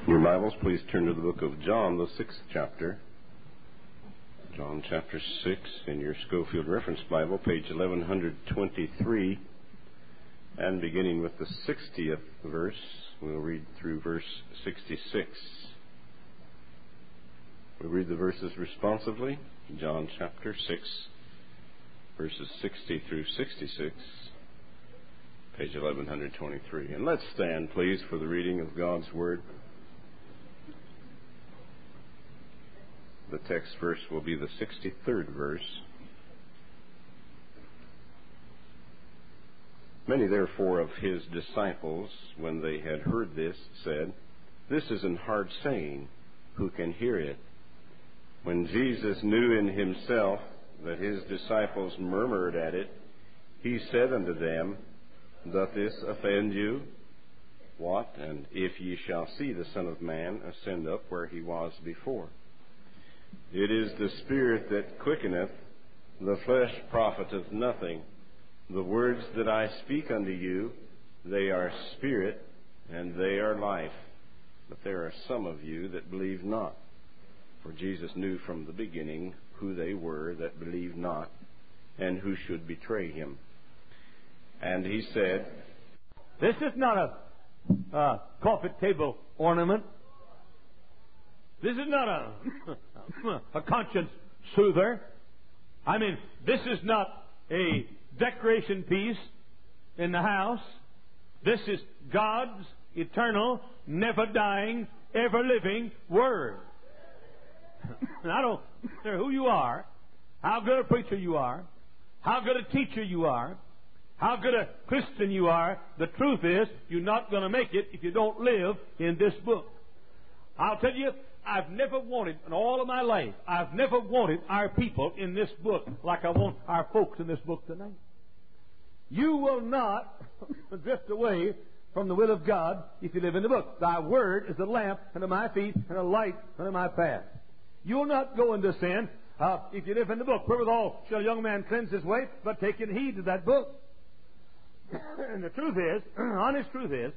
Your Bibles, please turn to the book of John, the 6th chapter. John chapter 6 in your Schofield Reference Bible, page 1123. And beginning with the 60th verse, we'll read through verse 66. We'll read the verses responsively. John chapter 6, verses 60 through 66, page 1123. And let's stand, please, for the reading of God's Word. The text verse will be the 63rd verse. Many therefore of his disciples, when they had heard this, said, "This is an hard saying. Who can hear it?" When Jesus knew in himself that his disciples murmured at it, he said unto them, "Doth this offend you? What, and if ye shall see the Son of Man ascend up where he was before? It is the Spirit that quickeneth, the flesh profiteth nothing. The words that I speak unto you, they are spirit, and they are life. But there are some of you that believe not." For Jesus knew from the beginning who they were that believed not, and who should betray him. And he said, "This is not a coffee table ornament. This is not a conscience soother. I mean, this is not a decoration piece in the house. This is God's eternal, never-dying, ever-living Word. And I don't care who you are, how good a preacher you are, how good a teacher you are, how good a Christian you are. The truth is, you're not going to make it if you don't live in this book. I'll tell you, I've never wanted, in all of my life, I've never wanted our people in this book like I want our folks in this book tonight. You will not drift away from the will of God if you live in the book. Thy word is a lamp unto my feet and a light unto my path. You will not go into sin if you live in the book. Wherewithal shall a young man cleanse his way, but taking heed to that book. And the truth is, honest truth is,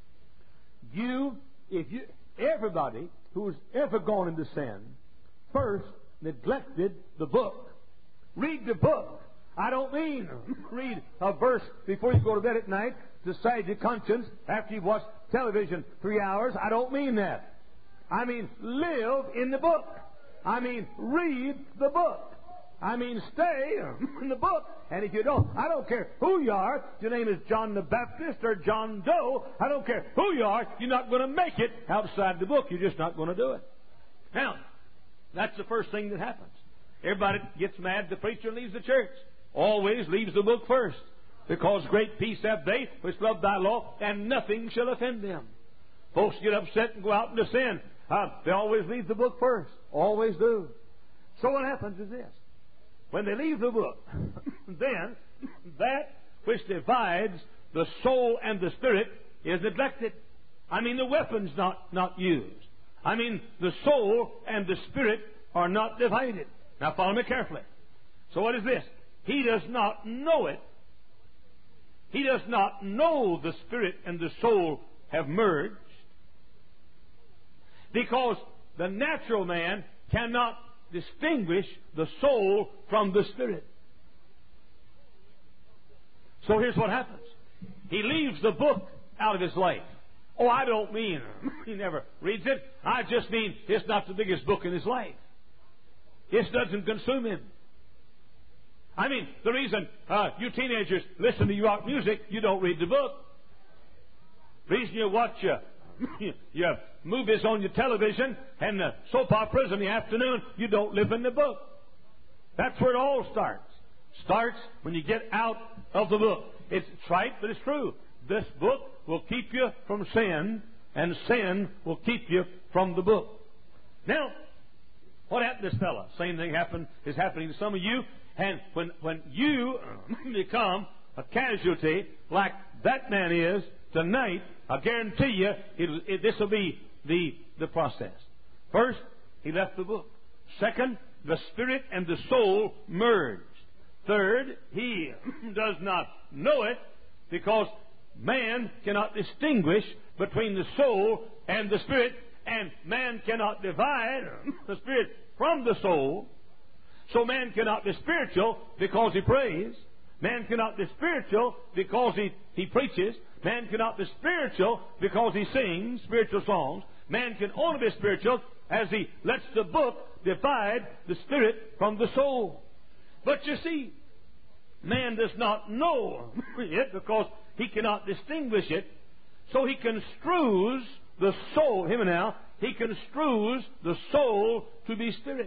everybody who's ever gone into sin first neglected the book. Read the book. I don't mean read a verse before you go to bed at night to save your conscience after you've watched television 3 hours. I don't mean that. I mean live in the book. I mean read the book. I mean stay in the book. And if you don't, I don't care who you are. If your name is John the Baptist or John Doe, I don't care who you are. You're not going to make it outside the book. You're just not going to do it. Now, that's the first thing that happens. Everybody gets mad. The preacher leaves the church. Always leaves the book first. Because great peace have they which love thy law, and nothing shall offend them. Folks get upset and go out into sin. They always leave the book first. Always do. So what happens is this. When they leave the book, then that which divides the soul and the spirit is neglected. I mean, the weapon's not used. I mean, the soul and the spirit are not divided. Now, follow me carefully. So what is this? He does not know it. He does not know the spirit and the soul have merged, because the natural man cannot distinguish the soul from the spirit. So here's what happens. He leaves the book out of his life. Oh, I don't mean he never reads it. I just mean it's not the biggest book in his life. It doesn't consume him. I mean, the reason you teenagers listen to rock music, you don't read the book. The reason you watch your movies on your television and the soap operas in the afternoon, you don't live in the book. That's where it all starts. Starts when you get out of the book. It's trite, but it's true. This book will keep you from sin, and sin will keep you from the book. Now, what happened to this fella? Same thing is happening to some of you. And when you become a casualty like that man is tonight, I guarantee you this will be the process. First, he left the book. Second, the spirit and the soul merged. Third, he does not know it, because man cannot distinguish between the soul and the spirit, And man cannot divide the Spirit from the soul. So man cannot be spiritual because he prays. Man cannot be spiritual because he preaches. Man cannot be spiritual because he sings spiritual songs. Man can only be spiritual as he lets the book divide the spirit from the soul. But you see, man does not know it because he cannot distinguish it. So he construes the soul, hear me now, he construes the soul to be spirit.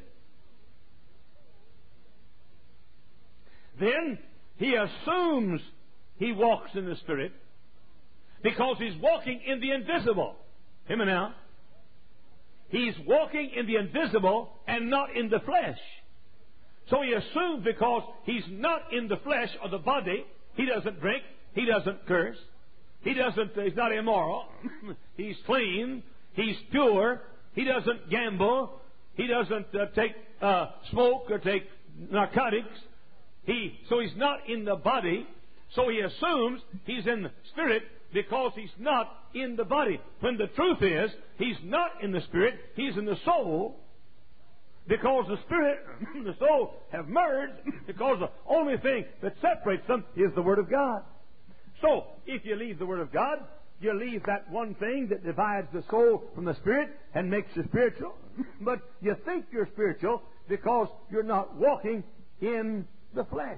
Then he assumes he walks in the Spirit because he's walking in the invisible. Hear me now. He's walking in the invisible and not in the flesh. So he assumes because he's not in the flesh or the body, he doesn't drink, he doesn't curse, he's not immoral, he's clean, he's pure, he doesn't gamble, he doesn't take smoke or take narcotics. So he's not in the body, so he assumes he's in the Spirit because he's not in the body. When the truth is, he's not in the Spirit, he's in the soul, because the Spirit and the soul have merged, because the only thing that separates them is the Word of God. So, if you leave the Word of God, you leave that one thing that divides the soul from the Spirit and makes you spiritual. But you think you're spiritual because you're not walking in the flesh.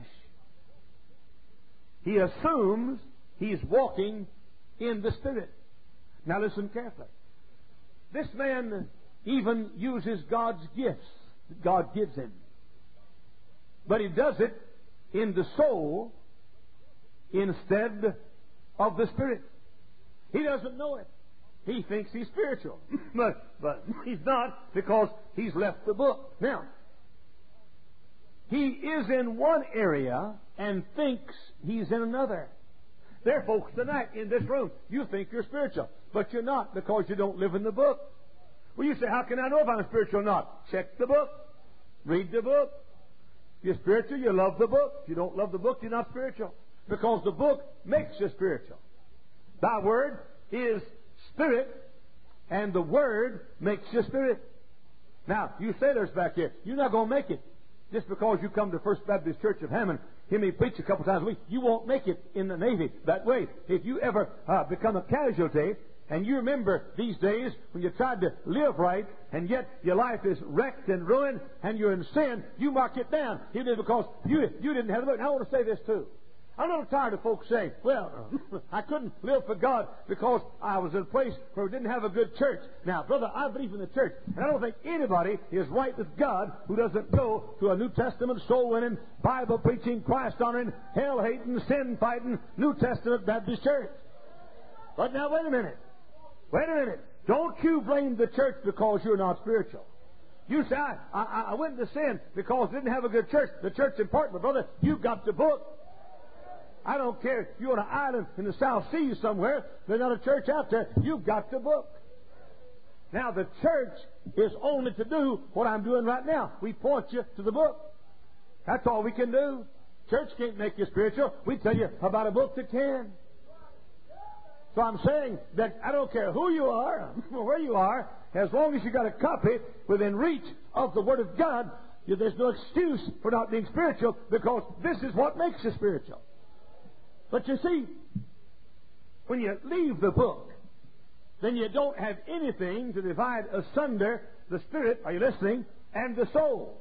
He assumes he's walking in the Spirit. Now listen carefully. This man even uses God's gifts that God gives him. But he does it in the soul instead of the Spirit. He doesn't know it. He thinks he's spiritual. but he's not, because he's left the book. Now, he is in one area and thinks he's in another. There are folks tonight in this room, you think you're spiritual, but you're not, because you don't live in the book. Well, you say, how can I know if I'm spiritual or not? Check the book. Read the book. If you're spiritual, you love the book. If you don't love the book, you're not spiritual, because the book makes you spiritual. Thy word is spirit, and the word makes you spirit. Now, you sailors back here, you're not going to make it. Just because you come to First Baptist Church of Hammond, hear me preach a couple times a week, you won't make it in the Navy that way. If you ever become a casualty, and you remember these days when you tried to live right, and yet your life is wrecked and ruined, and you're in sin, you mark it down. Even because you didn't have the book. Now I want to say this too. I'm a little tired of folks saying, well, I couldn't live for God because I was in a place where we didn't have a good church. Now, brother, I believe in the church, and I don't think anybody is right with God who doesn't go to a New Testament, soul-winning, Bible-preaching, Christ-honoring, hell-hating, sin-fighting, New Testament Baptist church. But now, wait a minute. Don't you blame the church because you're not spiritual. You say, I went into sin because I didn't have a good church. The church is important, but brother, you've got the book. I don't care if you're on an island in the South Seas somewhere, there's not a church out there, you've got the book. Now, the church is only to do what I'm doing right now. We point you to the book. That's all we can do. Church can't make you spiritual. We tell you about a book that can. So I'm saying that I don't care who you are or where you are, as long as you got a copy within reach of the Word of God, there's no excuse for not being spiritual, because this is what makes you spiritual. But you see, when you leave the book, then you don't have anything to divide asunder the spirit, are you listening, and the soul.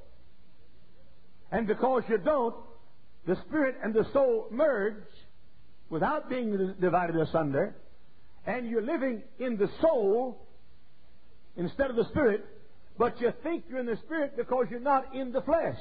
And because you don't, the spirit and the soul merge without being divided asunder, and you're living in the soul instead of the spirit, but you think you're in the spirit because you're not in the flesh.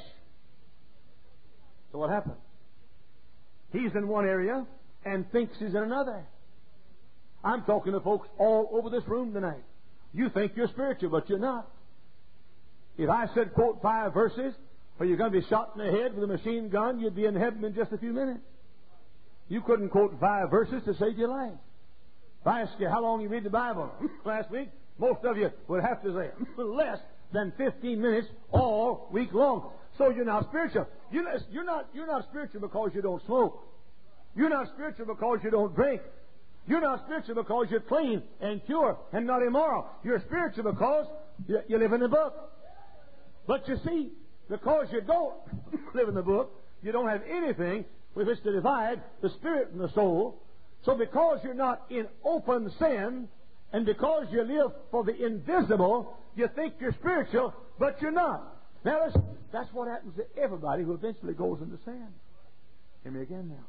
So what happens? He's in one area and thinks he's in another. I'm talking to folks all over this room tonight. You think you're spiritual, but you're not. If I said, quote 5 verses, or you're going to be shot in the head with a machine gun, you'd be in heaven in just a few minutes. You couldn't quote 5 verses to save your life. If I ask you how long you read the Bible last week, most of you would have to say less than 15 minutes all week long. So you're not spiritual. You're not spiritual because you don't smoke. You're not spiritual because you don't drink. You're not spiritual because you're clean and pure and not immoral. You're spiritual because you live in the book. But you see, because you don't live in the book, you don't have anything with which to divide the spirit and the soul. So because you're not in open sin, and because you live for the invisible, you think you're spiritual, but you're not. Now listen, that's what happens to everybody who eventually goes into sin. Hear me again now.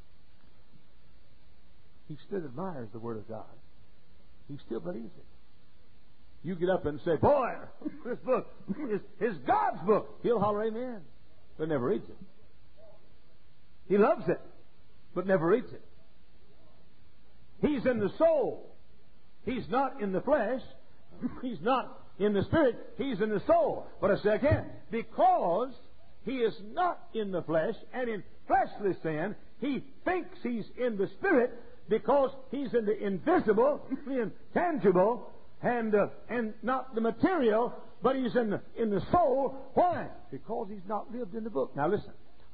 He still admires the Word of God. He still believes it. You get up and say, boy, this book is God's book. He'll holler amen, but never reads it. He loves it, but never reads it. He's in the soul. He's not in the flesh. He's not in the spirit. He's in the soul. But I say again, because he is not in the flesh and in fleshly sin, he thinks he's in the spirit because he's in the invisible, the intangible, and not the material, but he's in the soul. Why? Because he's not lived in the book. Now listen,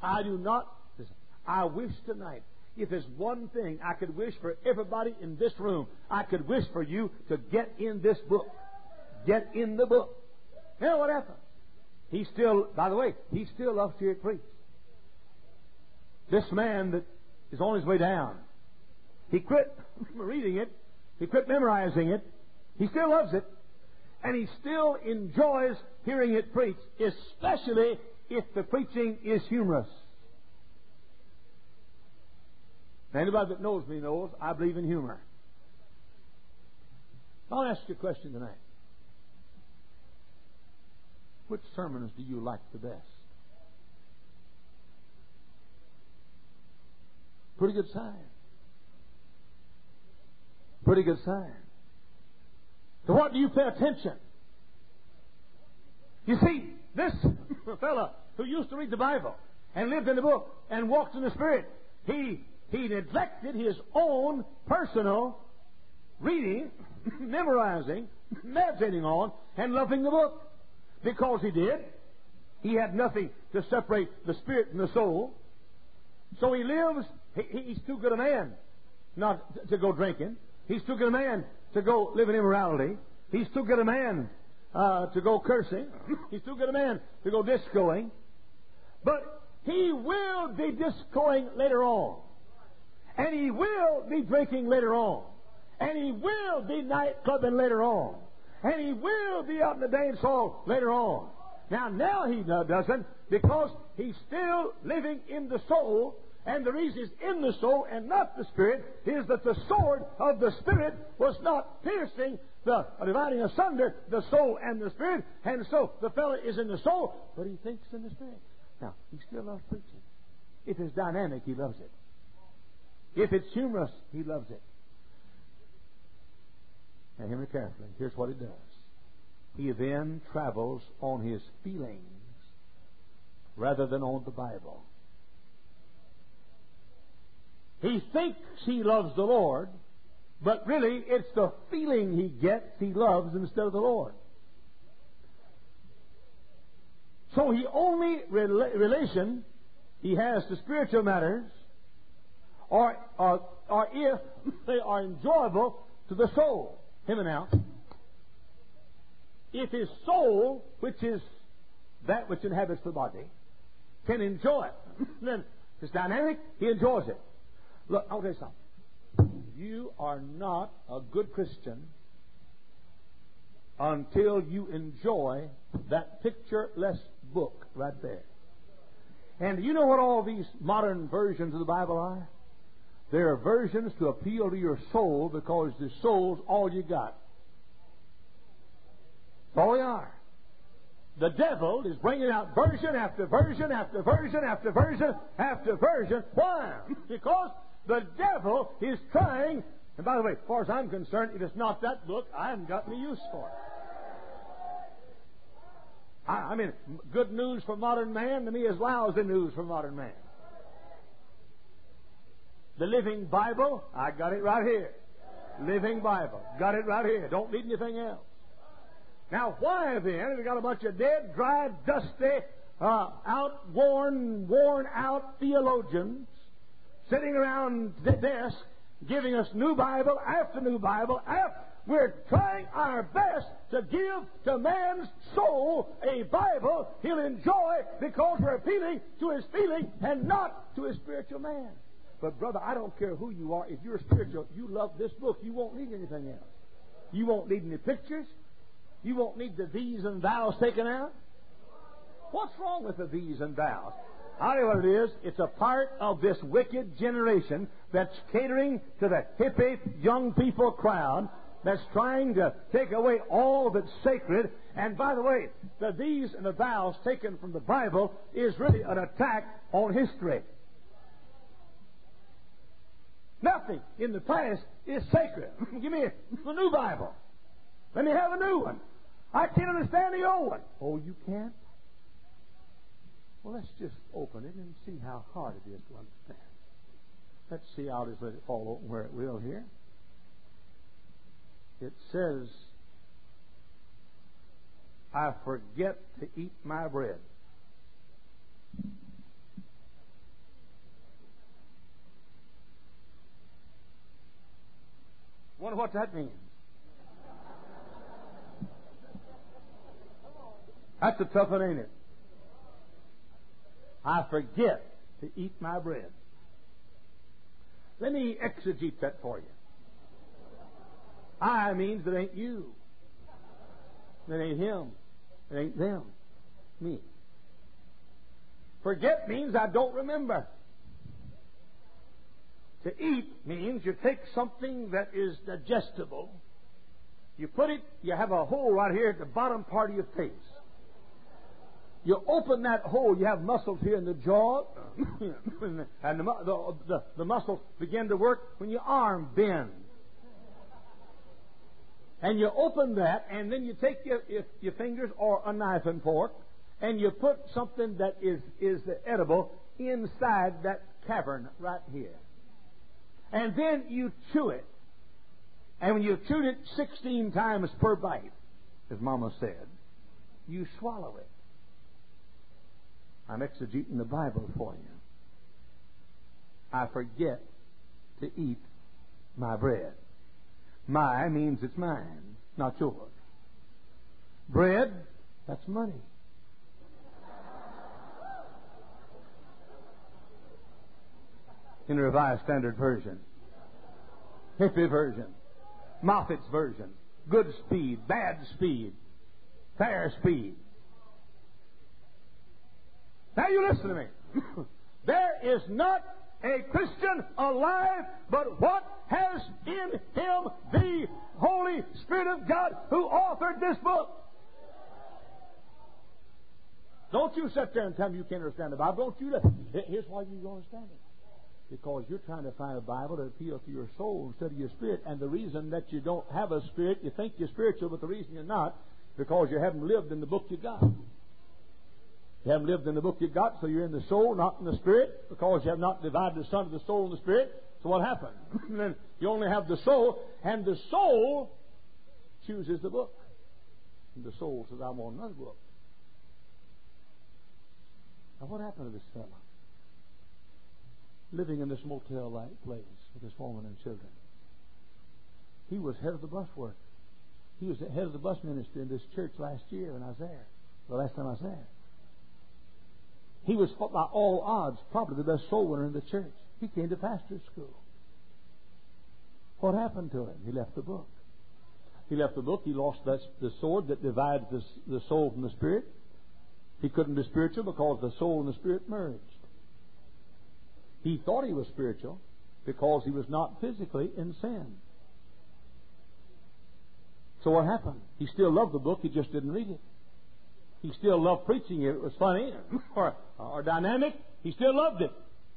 I wish tonight, if there's one thing I could wish for everybody in this room, I could wish for you to get in this book. Get in the book. You know what happened? He still, by the way, he still loves to hear it preached. This man that is on his way down, he quit reading it, he quit memorizing it, he still loves it, and he still enjoys hearing it preached, especially if the preaching is humorous. Now, anybody that knows me knows I believe in humor. I'll ask you a question tonight. Which sermons do you like the best? Pretty good sign. Pretty good sign. To what do you pay attention? You see, this fella who used to read the Bible and lived in the book and walked in the Spirit, he neglected his own personal reading, memorizing, meditating on, and loving the book. Because he did, he had nothing to separate the spirit from the soul. So he lives, he's too good a man not to go drinking. He's too good a man to go live in immorality. He's too good a man to go cursing. He's too good a man to go discoing. But he will be discoing later on. And he will be drinking later on. And he will be nightclubbing later on. And he will be out in the dance hall later on. Now he doesn't, because he's still living in the soul. And the reason he's in the soul and not the spirit is that the sword of the spirit was not piercing dividing asunder the soul and the spirit. And so the fellow is in the soul, but he thinks in the spirit. Now, he still loves preaching. If it's dynamic, he loves it. If it's humorous, he loves it. Now, hear me carefully. Here's what he does. He then travels on his feelings rather than on the Bible. He thinks he loves the Lord, but really it's the feeling he gets he loves instead of the Lord. So he only relation he has to spiritual matters or if they are enjoyable to the soul. Hear me now. If his soul, which is that which inhabits the body, can enjoy it, then if it's dynamic, he enjoys it. Look, I'll tell you something. You are not a good Christian until you enjoy that pictureless book right there. And you know what all these modern versions of the Bible are? They're versions to appeal to your soul, because the soul's all you got. That's all they are. The devil is bringing out version after version after version after version after version. Why? Because the devil is trying, and by the way, as far as I'm concerned, if it's not that book, I haven't got any use for it. I mean, good news for modern man to me is lousy news for modern man. The Living Bible, I got it right here. Living Bible, got it right here. Don't need anything else. Now, why then have we got a bunch of dead, dry, dusty, worn out theologians sitting around the desk giving us new Bible after new Bible after. We're trying our best to give to man's soul a Bible he'll enjoy because we're appealing to his feeling and not to his spiritual man. But brother, I don't care who you are. If you're spiritual, you love this book. You won't need anything else. You won't need any pictures. You won't need the these and thous taken out. What's wrong with the these and thous? I'll tell you what it is. It's a part of this wicked generation that's catering to the hippie young people crowd that's trying to take away all that's sacred. And by the way, the these and the thous taken from the Bible is really an attack on history. Nothing in the past is sacred. Give me the new Bible. Let me have a new one. I can't understand the old one. Oh, you can't? Well, let's just open it and see how hard it is to understand. Let's see. I'll just let it fall open where it will here. It says, I forget to eat my bread. Wonder what that means. That's a tough one, ain't it? I forget to eat my bread. Let me exegete that for you. I means that ain't you. That ain't him. It ain't them. Me. Forget means I don't remember. To eat means you take something that is digestible. You put it, you have a hole right here at the bottom part of your face. You open that hole, you have muscles here in the jaw, and the muscles begin to work when your arm bends. And you open that, and then you take your fingers or a knife and fork, and you put something that is edible inside that cavern right here. And then you chew it. And when you've chewed it 16 times per bite, as Mama said, you swallow it. I'm exegeting the Bible for you. I forget to eat my bread. My means it's mine, not yours. Bread, that's money. In the Revised Standard Version, Hippie Version, Moffat's Version, good speed, bad speed, fair speed. Now you listen to me. There is not a Christian alive but what has in him the Holy Spirit of God who authored this book. Don't you sit there and tell me you can't understand the Bible. Don't you listen. Here's why you don't understand it. Because you're trying to find a Bible to appeal to your soul instead of your spirit. And the reason that you don't have a spirit, you think you're spiritual, but the reason you're not, because you haven't lived in the book you got. You haven't lived in the book you got, so you're in the soul, not in the spirit, because you have not divided the Son of the soul and the spirit. So what happened? Then you only have the soul, and the soul chooses the book. And the soul says, I want another book. Now what happened to this fellow? Living in this motel-like place with his woman and children. He was head of the bus work. He was the head of the bus ministry in this church last year when I was there. The last time I was there. He was, by all odds, probably the best soul winner in the church. He came to pastor's school. What happened to him? He left the book. He left the book. He lost the sword that divides the soul from the spirit. He couldn't be spiritual because the soul and the spirit merged. He thought he was spiritual because he was not physically in sin. So what happened? He still loved the book, he just didn't read it. He still loved preaching it. It was funny or dynamic. He still loved it.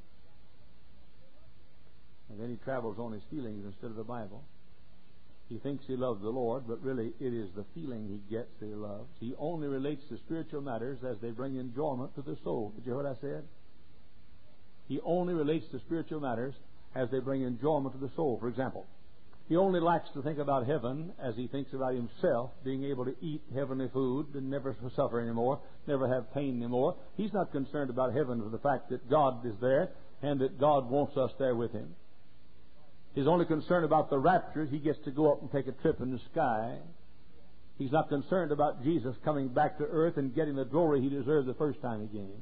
And then he travels on his feelings instead of the Bible. He thinks he loves the Lord, but really it is the feeling he gets that he loves. He only relates to spiritual matters as they bring enjoyment to the soul. Did you hear what I said? He only relates to spiritual matters as they bring enjoyment to the soul. For example, he only likes to think about heaven as he thinks about himself being able to eat heavenly food and never suffer anymore, never have pain anymore. He's not concerned about heaven for the fact that God is there and that God wants us there with Him. is only concerned about the rapture. He gets to go up and take a trip in the sky. He's not concerned about Jesus coming back to earth and getting the glory He deserved the first time He came.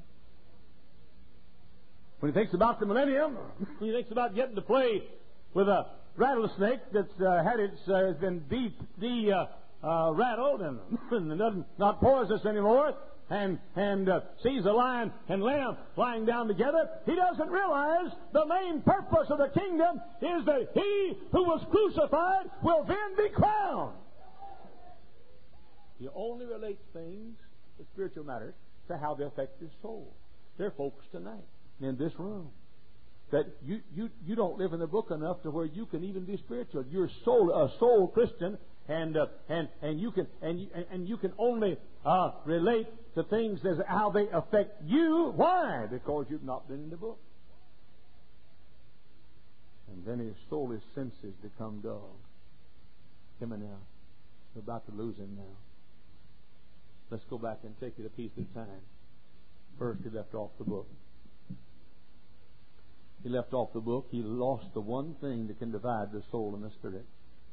When He thinks about the millennium, He thinks about getting to play with a rattlesnake that's has been rattled and doesn't not poisonous anymore, and sees a lion and lamb lying down together. He doesn't realize the main purpose of the kingdom is that He who was crucified will then be crowned. He only relates things, the spiritual matters, to how they affect His soul. There are folks tonight in this room that you don't live in the book enough to where you can even be spiritual. You're a soul Christian, and you can only relate to things as how they affect you. Why? Because you've not been in the book. And then his soul, his senses become dull. Come on now. We're about to lose him now. Let's go back and take it a piece at a time. First, he left off the book. He left off the book. He lost the one thing that can divide the soul and the spirit.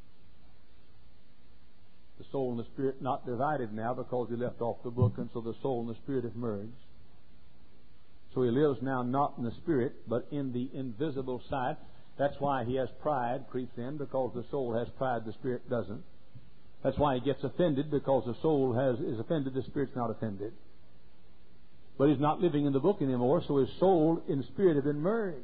The soul and the spirit not divided now because he left off the book, and so the soul and the spirit have merged. So he lives now not in the spirit, but in the invisible side. That's why he has pride creeps in, because the soul has pride, the spirit doesn't. That's why he gets offended, because the soul is offended, the spirit's not offended. But he's not living in the book anymore, so his soul and spirit have been merged.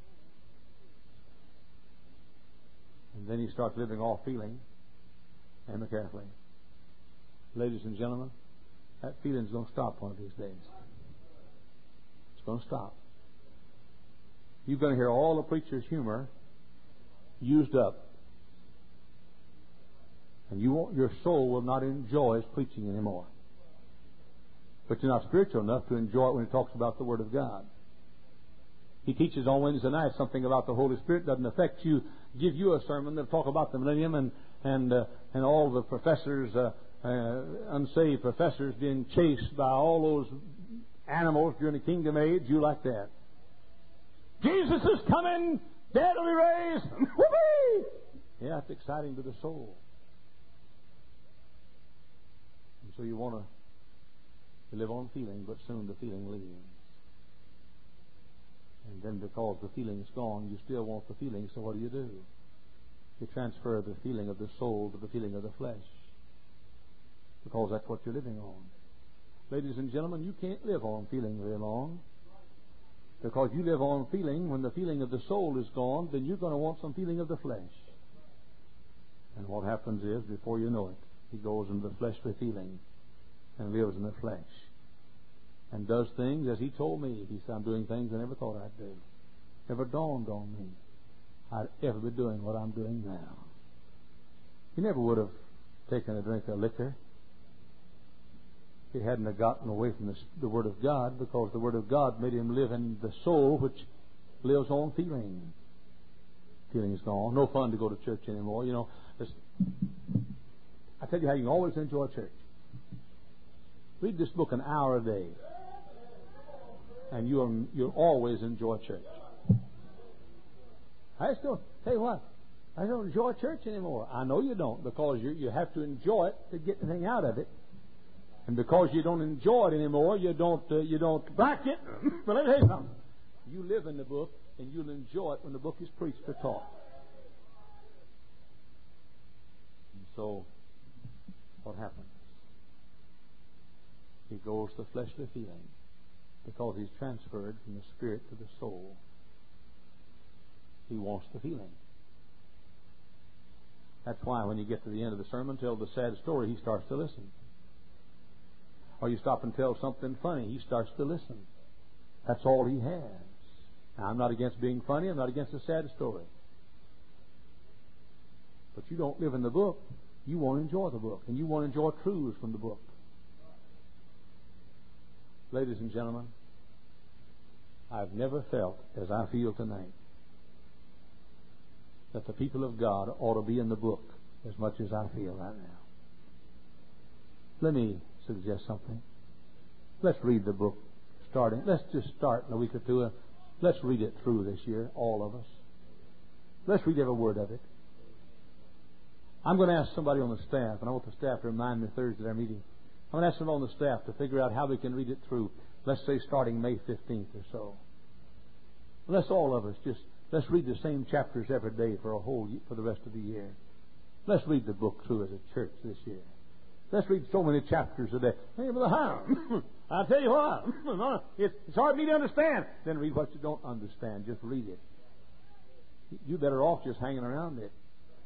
And then he starts living off feeling. And carefully. Ladies and gentlemen, that feeling's going to stop one of these days. It's going to stop. You're going to hear all the preacher's humor used up. And your soul will not enjoy his preaching anymore. But you're not spiritual enough to enjoy it when he talks about the Word of God. He teaches on Wednesday night something about the Holy Spirit doesn't affect you. Give you a sermon that'll talk about the millennium and all the professors, unsaved professors, being chased by all those animals during the kingdom age. You like that? Jesus is coming, dead will be raised. Whoopee! Yeah, it's exciting to the soul. And so you want to live on feeling, but soon the feeling leaves. And then because the feeling's gone, you still want the feeling, so what do? You transfer the feeling of the soul to the feeling of the flesh. Because that's what you're living on. Ladies and gentlemen, you can't live on feeling very long. Because you live on feeling, when the feeling of the soul is gone, then you're going to want some feeling of the flesh. And what happens is, before you know it, he goes into the fleshly feeling and lives in the flesh. And does things as he told me. He said, I'm doing things I never thought I'd do. Never dawned on me I'd ever be doing what I'm doing now. He never would have taken a drink of liquor if he hadn't have gotten away from the Word of God, because the Word of God made him live in the soul, which lives on feeling. Feeling is gone. No fun to go to church anymore. You know, I tell you how you can always enjoy church. Read this book an hour a day, and you'll always enjoy church. I still tell you what, I don't enjoy church anymore. I know you don't, because you have to enjoy it to get anything out of it, and because you don't enjoy it anymore, you don't like it. But let me tell you something: you live in the book, and you'll enjoy it when the book is preached or taught. And so, what happens? He goes to fleshly feeling, because he's transferred from the spirit to the soul. He wants the feeling. That's why when you get to the end of the sermon, tell the sad story, he starts to listen. Or you stop and tell something funny, he starts to listen. That's all he has. Now, I'm not against being funny, I'm not against a sad story. But you don't live in the book, you won't enjoy the book, and you won't enjoy truths from the book. Ladies and gentlemen, I've never felt as I feel tonight that the people of God ought to be in the book as much as I feel right now. Let me suggest something. Let's read the book starting. Let's just start in a week or two. Let's read it through this year, all of us. Let's read every word of it. I'm going to ask somebody on the staff, and I want the staff to remind me Thursday at our meeting. I'm going to ask them on the staff to figure out how we can read it through, let's say starting May 15th or so. Let's all of us let's read the same chapters every day for the rest of the year. Let's read the book through as a church this year. Let's read so many chapters a day. Hey, Brother Hiram, I'll tell you what, it's hard for me to understand. Then read what you don't understand. Just read it. You're better off just hanging around it.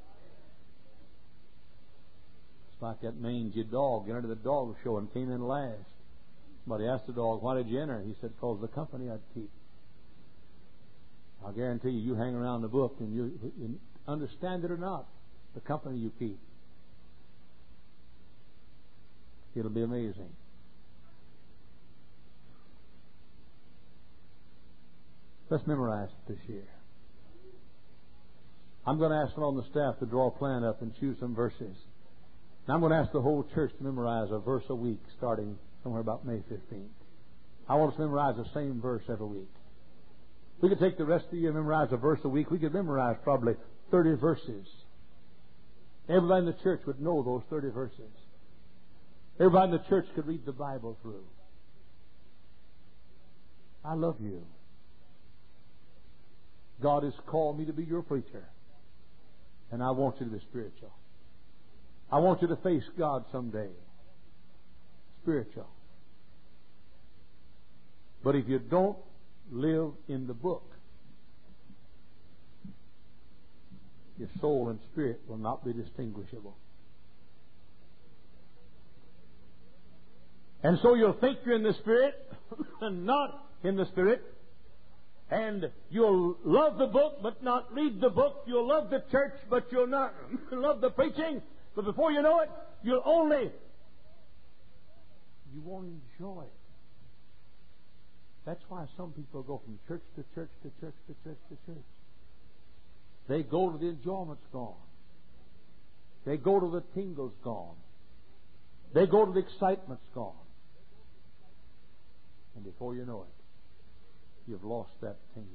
It's like that mangy dog entered the dog show and came in last. Somebody asked the dog, why did you enter? He said, because the company I'd keep. I'll guarantee you hang around the book and you understand it or not, the company you keep. It'll be amazing. Let's memorize it this year. I'm going to ask them on the staff to draw a plan up and choose some verses. And I'm going to ask the whole church to memorize a verse a week starting somewhere about May 15th. I want us to memorize the same verse every week. We could take the rest of the year and memorize a verse a week. We could memorize probably 30 verses. Everybody in the church would know those 30 verses. Everybody in the church could read the Bible through. I love you. God has called me to be your preacher. And I want you to be spiritual. I want you to face God someday. Spiritual. But if you don't live in the book, your soul and spirit will not be distinguishable. And so you'll think you're in the Spirit and not in the Spirit. And you'll love the book but not read the book. You'll love the church but you'll not love the preaching. But before you know it, you won't enjoy it. That's why some people go from church to church to church to church to church. They go to the enjoyment's gone. They go to the tingle's gone. They go to the excitement's gone. And before you know it, you've lost that tingle.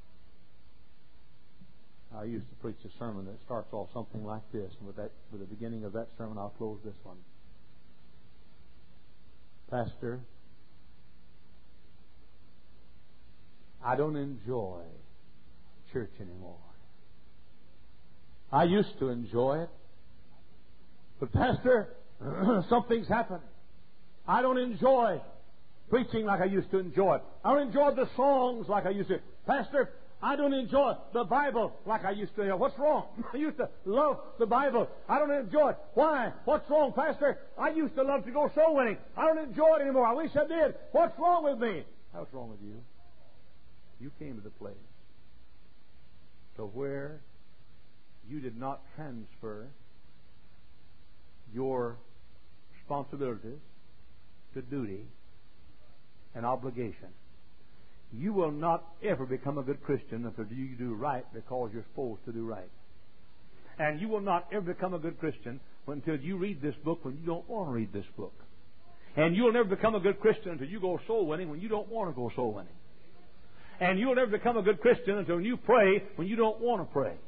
I used to preach a sermon that starts off something like this. And with the beginning of that sermon, I'll close this one. Pastor, I don't enjoy church anymore. I used to enjoy it. But Pastor, something's happened. I don't enjoy preaching like I used to enjoy it. I don't enjoy the songs like I used to. Pastor, I don't enjoy the Bible like I used to. What's wrong? I used to love the Bible. I don't enjoy it. Why? What's wrong, Pastor? I used to love to go soul winning. I don't enjoy it anymore. I wish I did. What's wrong with me? What's wrong with you? You came to the place to where you did not transfer your responsibilities to duty and obligation. You will not ever become a good Christian until you do right because you're supposed to do right. And you will not ever become a good Christian until you read this book when you don't want to read this book. And you'll never become a good Christian until you go soul winning when you don't want to go soul winning. And you'll never become a good Christian until you pray when you don't want to pray.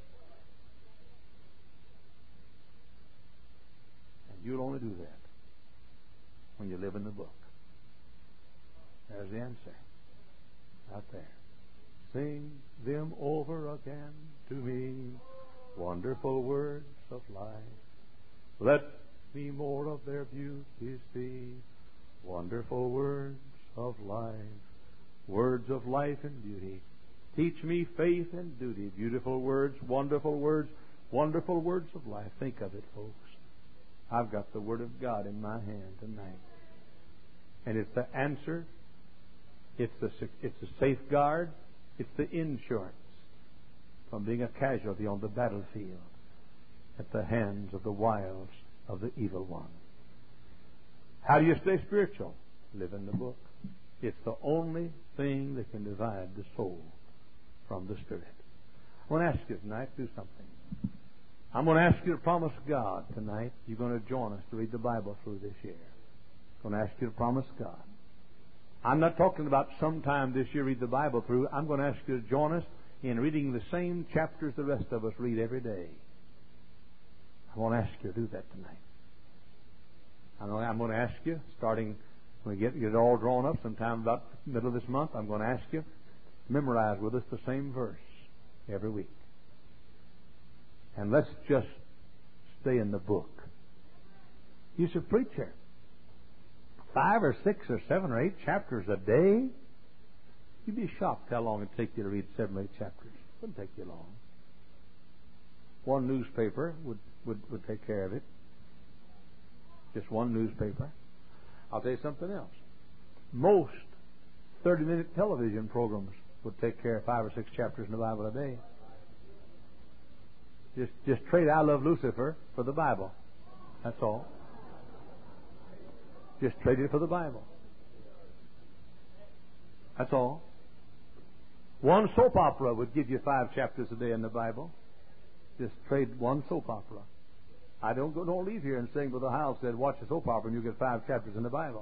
And you'll only do that when you live in the book. There's the answer. Out there. Sing them over again to me, wonderful words of life. Let me more of their beauty see, wonderful words of life. Words of life and beauty. Teach me faith and duty. Beautiful words, wonderful words of life. Think of it, folks. I've got the Word of God in my hand tonight. And it's the answer. It's the safeguard. It's the insurance from being a casualty on the battlefield at the hands of the wiles of the evil one. How do you stay spiritual? Live in the book. It's the only thing that can divide the soul from the spirit. I want to ask you tonight to do something. I'm going to ask you to promise God tonight you're going to join us to read the Bible through this year. I'm going to ask you to promise God. I'm not talking about sometime this year read the Bible through. I'm going to ask you to join us in reading the same chapters the rest of us read every day. I want to ask you to do that tonight. I'm going to ask you, starting when we get it all drawn up, sometime about the middle of this month, I'm going to ask you to memorize with us the same verse every week. And let's just stay in the book. You say, preacher, 5 or 6 or 7 or 8 chapters a day? You'd be shocked how long it'd take you to read 7 or 8 chapters. It wouldn't take you long. One newspaper would take care of it. Just one newspaper. I'll tell you something else. Most 30-minute television programs would take care of 5 or 6 chapters in the Bible a day. Just trade I Love Lucifer for the Bible. That's all. Just trade it for the Bible. That's all. One soap opera would give you 5 chapters a day in the Bible. Just trade one soap opera. I don't leave here and sing Brother Howell said, watch a soap opera and you get 5 chapters in the Bible.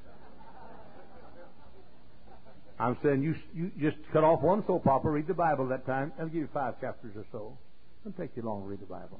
I'm saying you just cut off one soap opera, read the Bible that time, and give you 5 chapters or so. It doesn't take you long to read the Bible.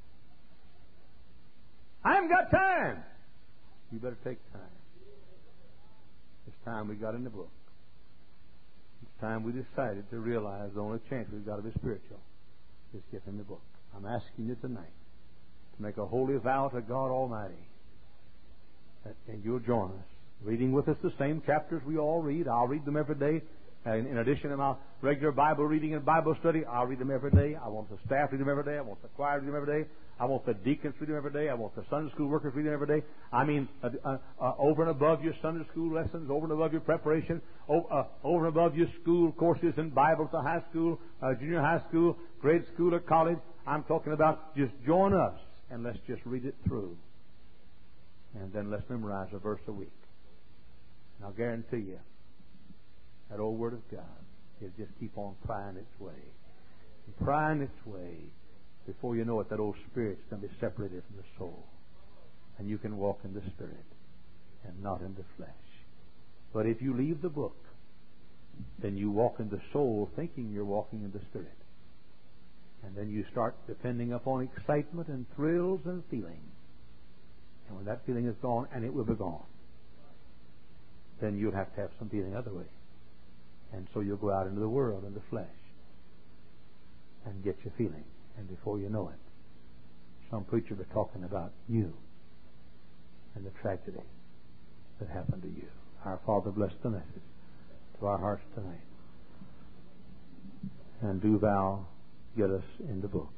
I haven't got time. You better take time. It's time we got in the book. It's time we decided to realize the only chance we've got to be spiritual is get in the book. I'm asking you tonight to make a holy vow to God Almighty. And you'll join us, reading with us the same chapters we all read. I'll read them every day. In addition to my regular Bible reading and Bible study, I'll read them every day. I want the staff read them every day. I want the choir read them every day. I want the deacons read them every day. I want the Sunday school workers read them every day. I mean, over and above your Sunday school lessons, over and above your preparation, over and above your school courses and Bible to high school, junior high school, grade school, or college. I'm talking about just join us and let's just read it through. And then let's memorize a verse a week. And I'll guarantee you, that old Word of God, it'll just keep on prying its way. And prying its way. Before you know it, that old spirit's going to be separated from the soul. And you can walk in the Spirit and not in the flesh. But if you leave the book, then you walk in the soul thinking you're walking in the Spirit. And then you start depending upon excitement and thrills and feeling. And when that feeling is gone, and it will be gone, then you'll have to have some feeling other way. And so you'll go out into the world, in the flesh, and get your feeling. And before you know it, some preacher will be talking about you and the tragedy that happened to you. Our Father, bless the message to our hearts tonight. And do thou get us in the book.